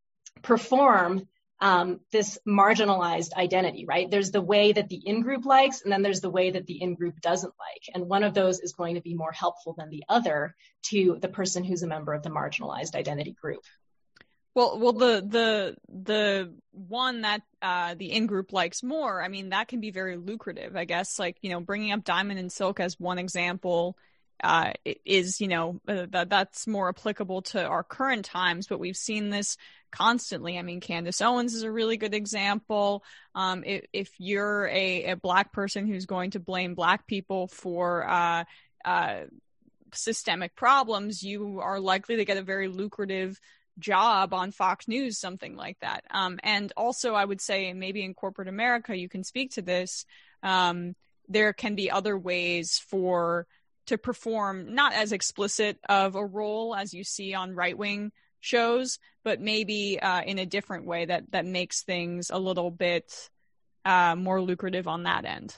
perform Um, this marginalized identity, right? There's the way that the in-group likes, and then there's the way that the in-group doesn't like. And one of those is going to be more helpful than the other to the person who's a member of the marginalized identity group. Well, well, the the the one that uh, the in-group likes more, I mean, that can be very lucrative, I guess. Like, you know, bringing up Diamond and Silk as one example uh, is, you know, uh, that that's more applicable to our current times, but we've seen this constantly. I mean, Candace Owens is a really good example. Um, if, if you're a, a Black person who's going to blame Black people for uh, uh, systemic problems, you are likely to get a very lucrative job on Fox News, something like that. Um, and also, I would say maybe in corporate America, you can speak to this. Um, there can be other ways for to perform not as explicit of a role as you see on right-wing shows, but maybe uh, in a different way that that makes things a little bit uh, more lucrative on that end.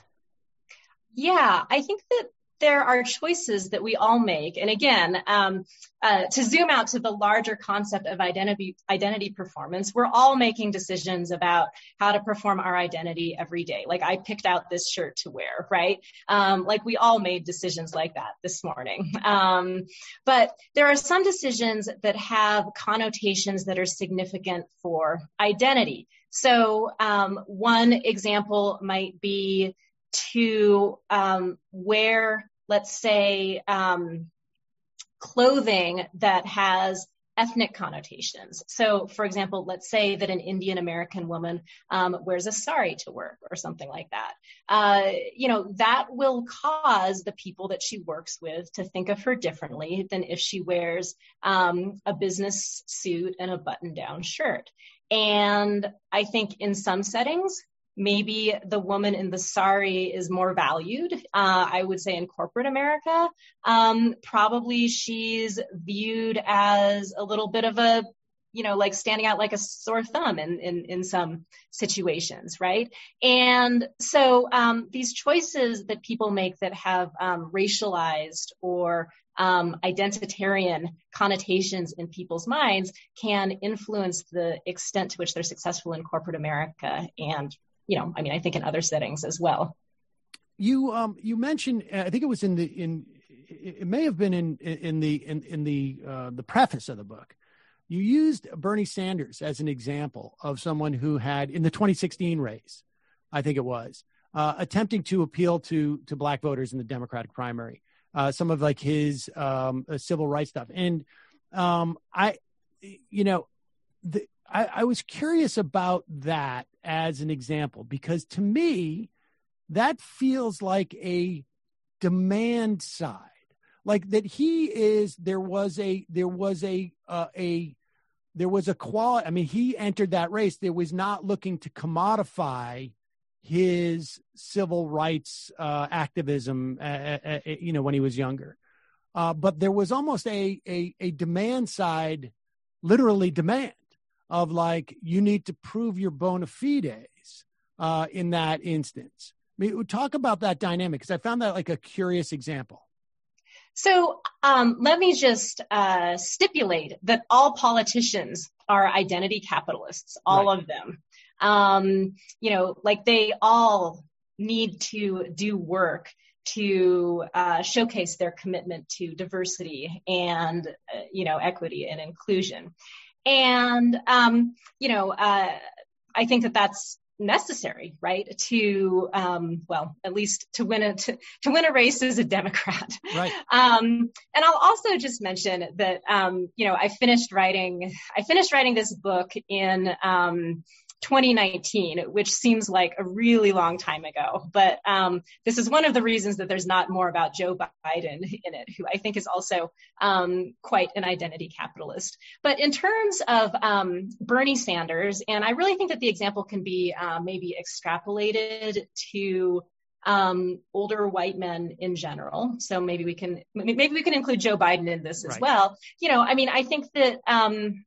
Yeah, I think that there are choices that we all make. And again, um, uh, to zoom out to the larger concept of identity, identity performance, we're all making decisions about how to perform our identity every day. Like I picked out this shirt to wear, right? Um, like we all made decisions like that this morning. Um, but there are some decisions that have connotations that are significant for identity. So um, one example might be to um, wear, let's say, um, clothing that has ethnic connotations. So, for example, let's say that an Indian American woman um, wears a sari to work or something like that. Uh, you know, that will cause the people that she works with to think of her differently than if she wears um, a business suit and a button-down shirt. And I think in some settings, maybe the woman in the sari is more valued. Uh, I would say in corporate America, um, probably she's viewed as a little bit of a, you know, like standing out like a sore thumb in, in, in some situations, right? And so um, these choices that people make that have um, racialized or um, identitarian connotations in people's minds can influence the extent to which they're successful in corporate America and, you know, I mean, I think in other settings as well. You um you mentioned, I think it was in the in it may have been in in the in in the uh, the preface of the book. You used Bernie Sanders as an example of someone who had in the twenty sixteen race, I think it was, uh, attempting to appeal to to Black voters in the Democratic primary. Uh, some of like his um, uh, civil rights stuff, and um, I, you know, the. I, I was curious about that as an example, because to me, that feels like a demand side, like that he is, there was a, there was a, uh, a, there was a quality. I mean, he entered that race. There was not looking to commodify his civil rights uh, activism, uh, uh, you know, when he was younger. Uh, but there was almost a, a, a demand side, literally demand. Of like, you need to prove your bona fides uh, in that instance. I mean, talk about that dynamic, because I found that like a curious example. So um, let me just uh, stipulate that all politicians are identity capitalists, all right. of them. Um, you know, like they all need to do work to uh, showcase their commitment to diversity and, uh, you know, equity and inclusion. And, um, you know, uh, I think that that's necessary, right? To, um, well, at least to win a, to, to win a race as a Democrat. Right. Um, and I'll also just mention that, um, you know, I finished writing, I finished writing this book in, um, twenty nineteen, which seems like a really long time ago. But um, this is one of the reasons that there's not more about Joe Biden in it, who I think is also um, quite an identity capitalist. But in terms of um, Bernie Sanders, and I really think that the example can be uh, maybe extrapolated to um, older white men in general. So maybe we can maybe we can include Joe Biden in this as right. well. You know, I mean, I think that um,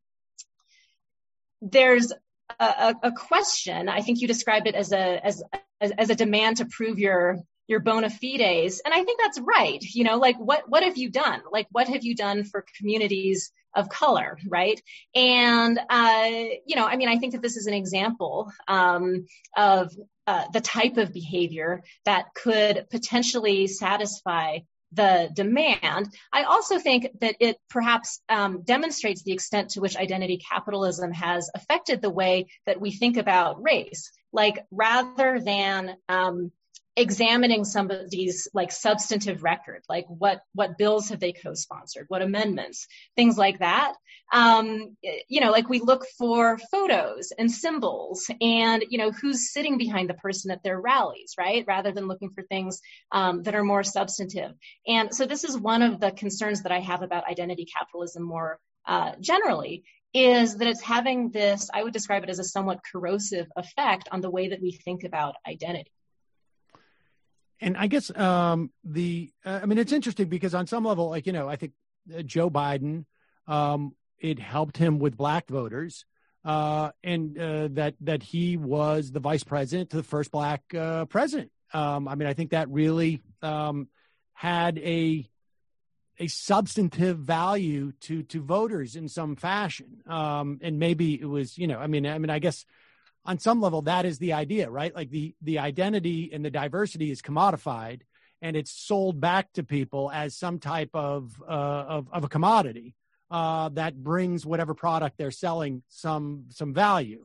there's A, a question. I think you described it as a as, as as a demand to prove your your bona fides, and I think that's right. You know, like what what have you done? Like what have you done for communities of color, right? And uh, you know, I mean, I think that this is an example um, of uh, the type of behavior that could potentially satisfy the demand. I also think that it perhaps um, demonstrates the extent to which identity capitalism has affected the way that we think about race. Like rather than um, examining somebody's like substantive record, like what what bills have they co-sponsored, what amendments, things like that. Um, you know, like we look for photos and symbols and, you know, who's sitting behind the person at their rallies, right? Rather than looking for things um, that are more substantive. And so this is one of the concerns that I have about identity capitalism more uh, generally, is that it's having this, I would describe it as a somewhat corrosive effect on the way that we think about identity. And I guess um, the, uh, I mean, it's interesting because on some level, like, you know, I think uh, Joe Biden, um, it helped him with black voters uh, and uh, that that he was the vice president to the first black uh, president. Um, I mean, I think that really um, had a a substantive value to to voters in some fashion. Um, and maybe it was, you know, I mean, I mean, I guess on some level that is the idea, right? Like the the identity and the diversity is commodified and it's sold back to people as some type of uh, of, of a commodity. Uh, that brings whatever product they're selling some some value.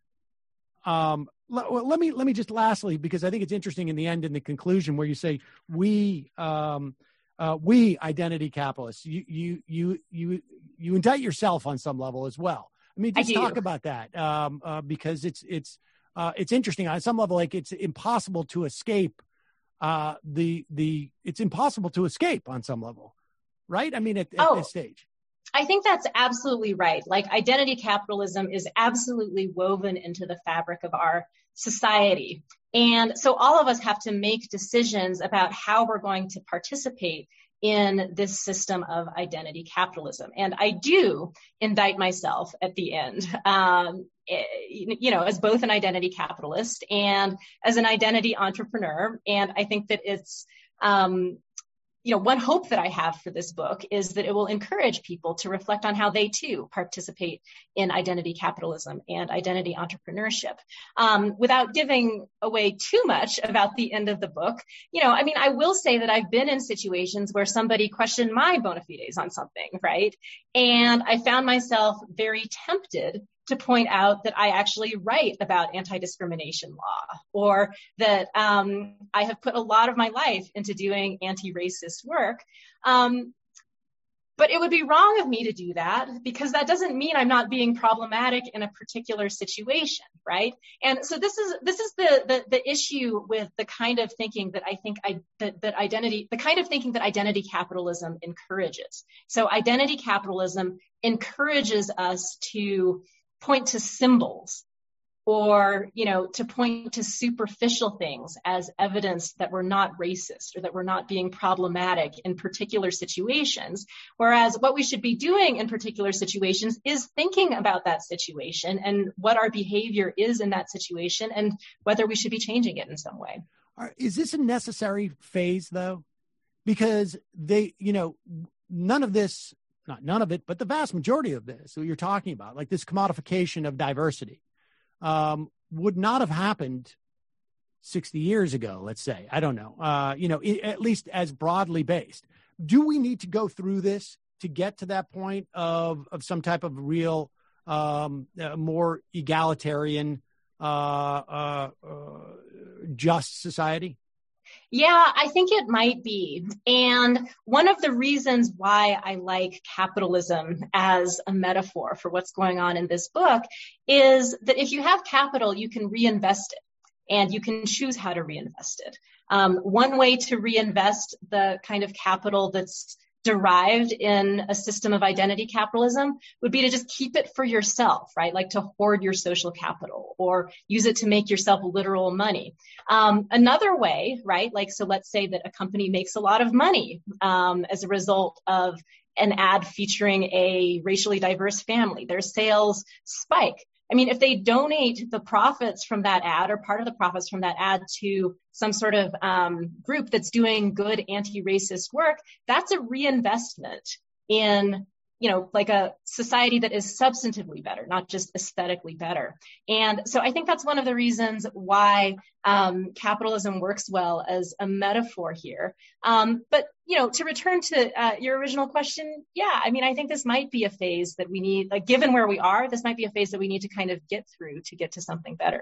Um, let, let me let me just lastly, because I think it's interesting in the end, in the conclusion, where you say we um, uh, we identity capitalists. You you you you you indict yourself on some level as well. I mean, just I talk about that um, uh, because it's it's uh, it's interesting on some level. Like it's impossible to escape uh, the the it's impossible to escape on some level, right? I mean, at, at oh. this stage. I think that's absolutely right. Like identity capitalism is absolutely woven into the fabric of our society. And so all of us have to make decisions about how we're going to participate in this system of identity capitalism. And I do indict myself at the end, um, you know, as both an identity capitalist and as an identity entrepreneur. And I think that it's, um, you know, one hope that I have for this book is that it will encourage people to reflect on how they too participate in identity capitalism and identity entrepreneurship. Um, without giving away too much about the end of the book, you know, I mean, I will say that I've been in situations where somebody questioned my bona fides on something, right? And I found myself very tempted to point out that I actually write about anti-discrimination law, or that um, I have put a lot of my life into doing anti-racist work. Um, but it would be wrong of me to do that because that doesn't mean I'm not being problematic in a particular situation, right? And so this is this is the the, the issue with the kind of thinking that I think I that, that identity, the kind of thinking that identity capitalism encourages. So identity capitalism encourages us to point to symbols or, you know, to point to superficial things as evidence that we're not racist or that we're not being problematic in particular situations. Whereas what we should be doing in particular situations is thinking about that situation and what our behavior is in that situation and whether we should be changing it in some way. Is this a necessary phase, though? Because they, you know, none of this Not none of it, but the vast majority of this, what you're talking about, like this commodification of diversity, um, would not have happened sixty years ago, let's say. I don't know, uh, you know, I- at least as broadly based. Do we need to go through this to get to that point of, of some type of real, um, uh, more egalitarian uh, uh, uh, just society? Yeah, I think it might be. And one of the reasons why I like capitalism as a metaphor for what's going on in this book is that if you have capital, you can reinvest it and you can choose how to reinvest it. Um, one way to reinvest the kind of capital that's derived in a system of identity capitalism would be to just keep it for yourself, right? Like to hoard your social capital or use it to make yourself literal money. Um, another way, right? Like, so let's say that a company makes a lot of money um, as a result of an ad featuring a racially diverse family. Their sales spike. I mean, if they donate the profits from that ad or part of the profits from that ad to some sort of um, group that's doing good anti-racist work, that's a reinvestment in, you know, like a society that is substantively better, not just aesthetically better. And so I think that's one of the reasons why um, capitalism works well as a metaphor here. Um, but, you know, to return to uh, your original question, yeah, I mean, I think this might be a phase that we need, like given where we are, this might be a phase that we need to kind of get through to get to something better.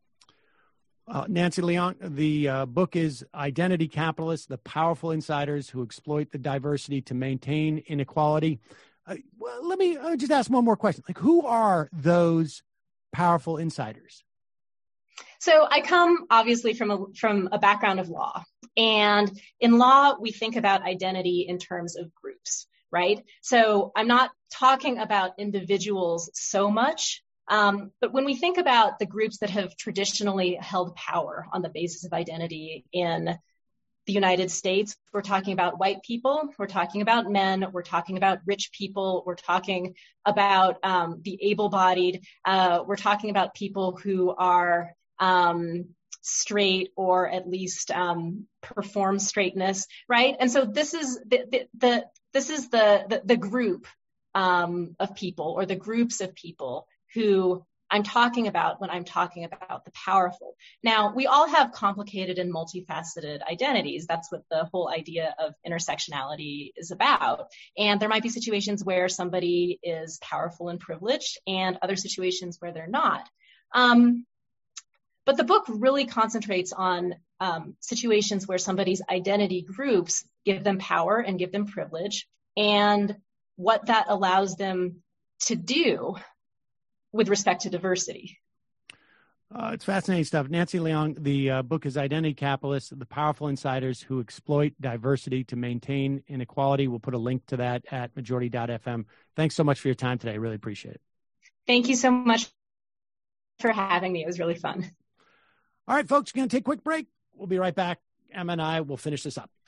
Uh, Nancy Leong, the uh, book is Identity Capitalists, the Powerful Insiders Who Exploit the Diversity to Maintain Inequality. Uh, well, let me uh, just ask one more question. Like, who are those powerful insiders? So I come obviously from a, from a background of law. And in law, we think about identity in terms of groups, right? So I'm not talking about individuals so much. Um, but when we think about the groups that have traditionally held power on the basis of identity in the United States, we're talking about white people, we're talking about men, we're talking about rich people, we're talking about um, the able-bodied, uh, we're talking about people who are um, straight or at least um, perform straightness, right? And so this is the, the, the this is the the, the group um, of people or the groups of people who I'm talking about when I'm talking about the powerful. Now, we all have complicated and multifaceted identities. That's what the whole idea of intersectionality is about. And there might be situations where somebody is powerful and privileged and other situations where they're not. Um, but the book really concentrates on um, situations where somebody's identity groups give them power and give them privilege and what that allows them to do with respect to diversity. Uh, it's fascinating stuff. Nancy Leong, the uh, book is Identity Capitalists, the Powerful Insiders Who Exploit Diversity to Maintain Inequality. We'll put a link to that at majority dot f m. Thanks so much for your time today. I really appreciate it. Thank you so much for having me. It was really fun. All right, folks, we're going to take a quick break. We'll be right back. Emma and I will finish this up.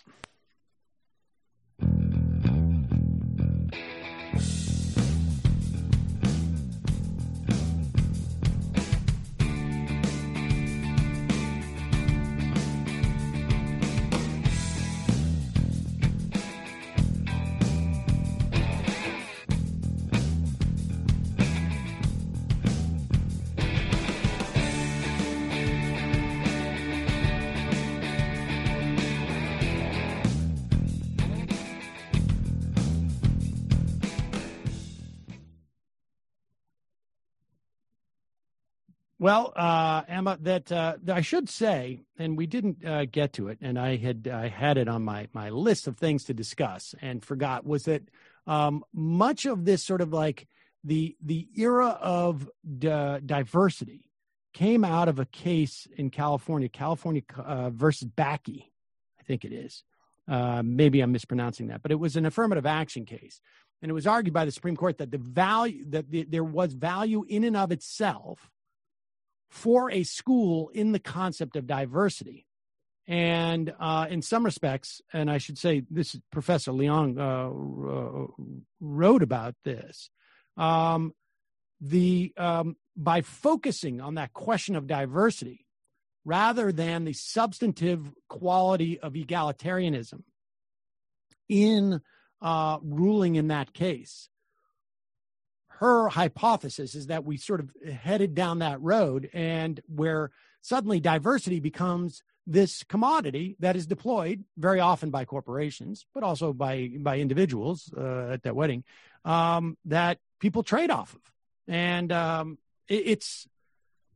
Well, uh, Emma, that uh, I should say, and we didn't uh, get to it, and I had I had it on my my list of things to discuss and forgot, was that um, much of this sort of like the the era of d- diversity came out of a case in California, California uh, versus Bakke, I think it is. Uh, maybe I'm mispronouncing that, but it was an affirmative action case, and it was argued by the Supreme Court that the value that the, there was value in and of itself for a school in the concept of diversity. And uh, in some respects, and I should say this is Professor Leong uh, wrote about this, um, the um, by focusing on that question of diversity rather than the substantive quality of egalitarianism in uh, ruling in that case, her hypothesis is that we sort of headed down that road, and where suddenly diversity becomes this commodity that is deployed very often by corporations, but also by, by individuals uh, at that wedding, um, that people trade off of. And um, it, it's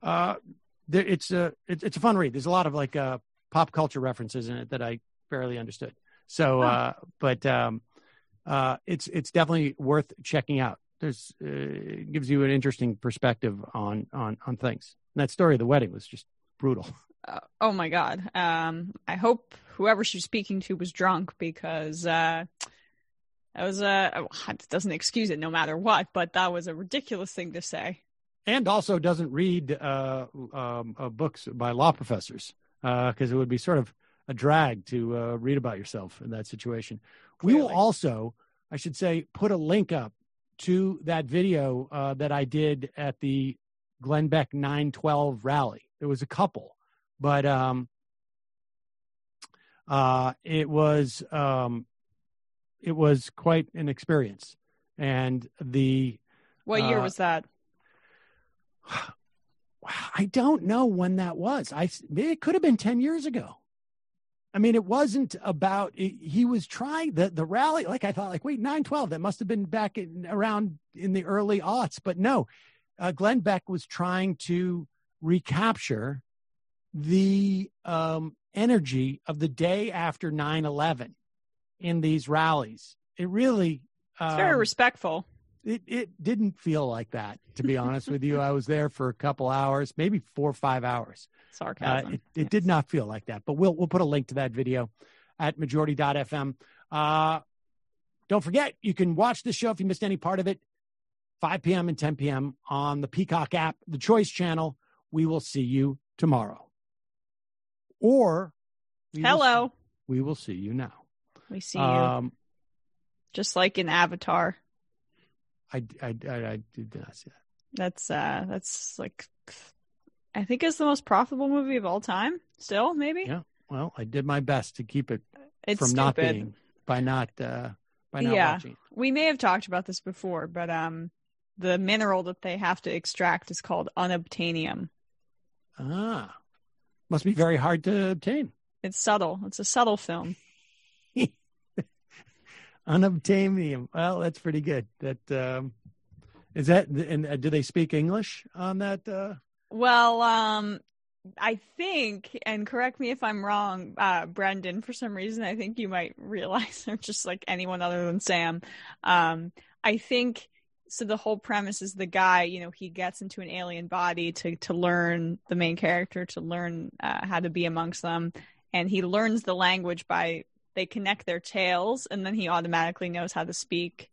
uh, there, it's a it, it's a fun read. There's a lot of like uh, pop culture references in it that I barely understood. So, oh. uh, but um, uh, it's it's definitely worth checking out. There's uh, it gives you an interesting perspective on on on things. And that story of the wedding was just brutal. Uh, oh my God. Um, I hope whoever she's speaking to was drunk, because uh, that was a, it doesn't excuse it no matter what, but that was a ridiculous thing to say. And also doesn't read uh, um, uh, books by law professors, because uh, it would be sort of a drag to uh, read about yourself in that situation. Clearly. We will also, I should say, put a link up to that video uh, that I did at the Glenn Beck nine twelve rally. There was a couple, but um, uh, it was um, it was quite an experience. And the what year uh, was that? I don't know when that was. I it could have been ten years ago. I mean, it wasn't about, it, he was trying the, the rally. Like I thought like, wait, nine twelve, that must've been back in around in the early aughts, but no, uh, Glenn Beck was trying to recapture the um, energy of the day after nine eleven in these rallies. It really, um, it's very respectful. It it didn't feel like that, to be honest with you. I was there for a couple hours, maybe four or five hours. Sarcasm. Uh, it it yes. did not feel like that, but we'll we'll put a link to that video at majority dot f m. Uh, don't forget, you can watch the show if you missed any part of it, five p.m. and ten p.m. on the Peacock app, the Choice channel. We will see you tomorrow. Or we hello, will see, we will see you now. We see you, um, just like in Avatar. I, I, I, I did not see that. That's uh, that's like, I think it's the most profitable movie of all time. Still, maybe. Yeah. Well, I did my best to keep it it's from stupid. not being by not uh, by not yeah. watching. We may have talked about this before, but um, the mineral that they have to extract is called unobtainium. Ah, must be very hard to obtain. It's subtle. It's a subtle film. Unobtainium. Well, that's pretty good. That um, is that. And uh, do they speak English on that? Uh... Well, um, I think, and correct me if I'm wrong, uh, Brendan. For some reason, I think you might realize, or just like anyone other than Sam. Um, I think so. The whole premise is the guy, you know, he gets into an alien body to to learn the main character to learn uh, how to be amongst them, and he learns the language by. They connect their tails, and then he automatically knows how to speak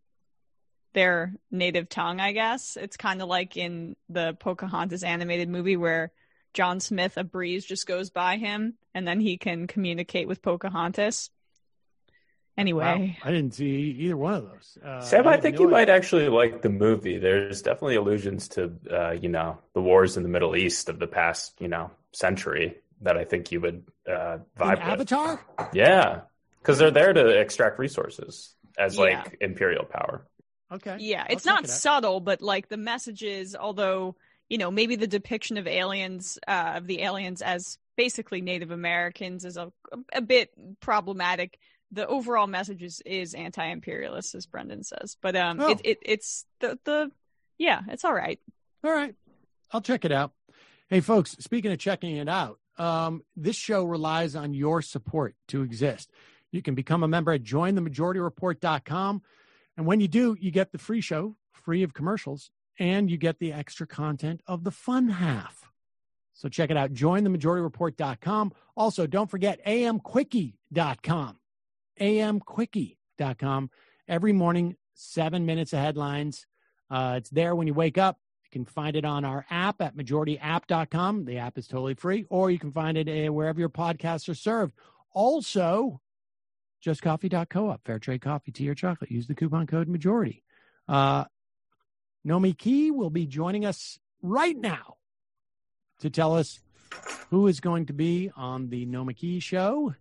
their native tongue, I guess. It's kind of like in the Pocahontas animated movie where John Smith, a breeze just goes by him, and then he can communicate with Pocahontas. Anyway. Wow. I didn't see either one of those. Uh, Sam, I, I think you it. might actually like the movie. There's definitely allusions to, uh, you know, the wars in the Middle East of the past, you know, century. That I think you would uh, vibe in with. Avatar? Yeah, because they're there to extract resources as yeah. like imperial power. Okay. Yeah, I'll it's not it subtle, but like the messages, although, you know, maybe the depiction of aliens, uh, of the aliens as basically Native Americans is a, a bit problematic. The overall message is, is anti-imperialist, as Brendan says. But um, oh. it, it it's the, the, yeah, it's all right. All right. I'll check it out. Hey, folks, speaking of checking it out, Um, this show relies on your support to exist. You can become a member at join the majority report dot com. And when you do, you get the free show, free of commercials, and you get the extra content of the fun half. So check it out, join the majority report dot com. Also, don't forget a m quickie dot com. a m quickie dot com. Every morning, seven minutes of headlines. Uh, it's there when you wake up. You can find it on our app at majority app dot com. The app is totally free, or you can find it uh, wherever your podcasts are served. Also, just coffee dot coop, fair trade coffee, tea, or chocolate. Use the coupon code majority. Uh, Nomi Key will be joining us right now to tell us who is going to be on the Nomi Key show.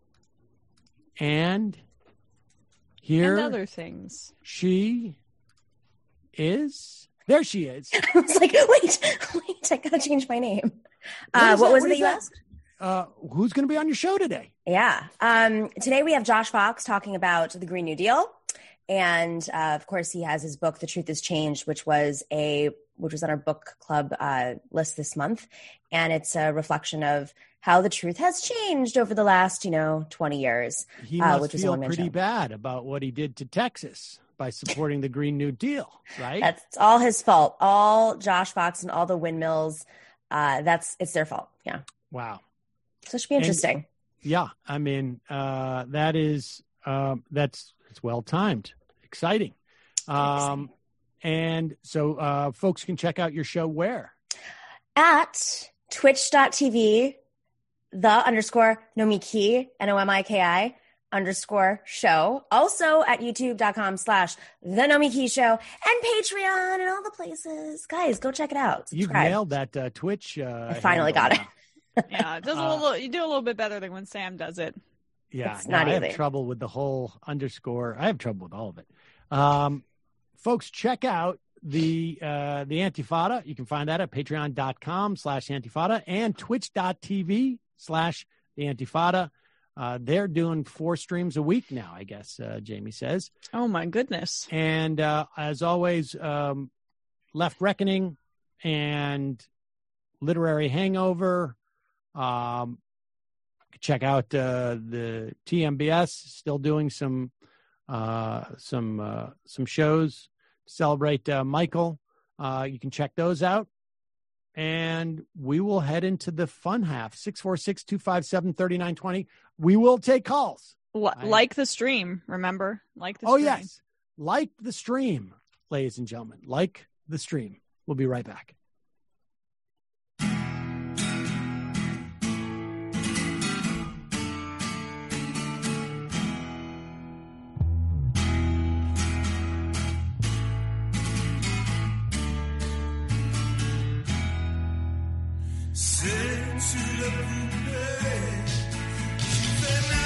And here and other things. She is... There she is. I was like, wait, wait, I gotta change my name. What, uh, what that? was what it that you that? asked? Uh, who's going to be on your show today? Yeah. Um, today we have Josh Fox talking about the Green New Deal. And uh, of course, he has his book, The Truth Has Changed, which was a which was on our book club uh, list this month, and it's a reflection of how the truth has changed over the last, you know, twenty years. He must uh, which feel was pretty show. bad about what he did to Texas by supporting the Green New Deal, right? That's all his fault. All Josh Fox and all the windmills. Uh, that's it's their fault. Yeah. Wow. So it should be interesting. And, yeah, I mean, uh, that is um, that's it's well timed, exciting. Um, and so uh, folks can check out your show where? At twitch.tv, the underscore Nomiki, N O M I K I underscore show. Also at youtube.com slash the Nomiki show and Patreon and all the places. Guys, go check it out. You've nailed that uh, Twitch. Uh, I finally got it. Yeah, it does a little. You do a little bit better than when Sam does it. Yeah, it's no, not I easy. have trouble with the whole underscore. I have trouble with all of it. Um, folks, check out the uh, the Antifada. You can find that at patreon.com slash Antifada and twitch.tv slash the Antifada. Uh, they're doing four streams a week now, I guess, uh, Jamie says. Oh, my goodness. And uh, as always, um, Left Reckoning and Literary Hangover. Um, check out uh, the T M B S, still doing some uh, some uh, some shows to celebrate uh, Michael. Uh, you can check those out. And we will head into the fun half, six four six, two five seven, three nine two zero. We will take calls. L- like the stream, remember? Like the oh, stream. yes. Like the stream, ladies and gentlemen. Like the stream. We'll be right back. C'est sur le poupée, tu fais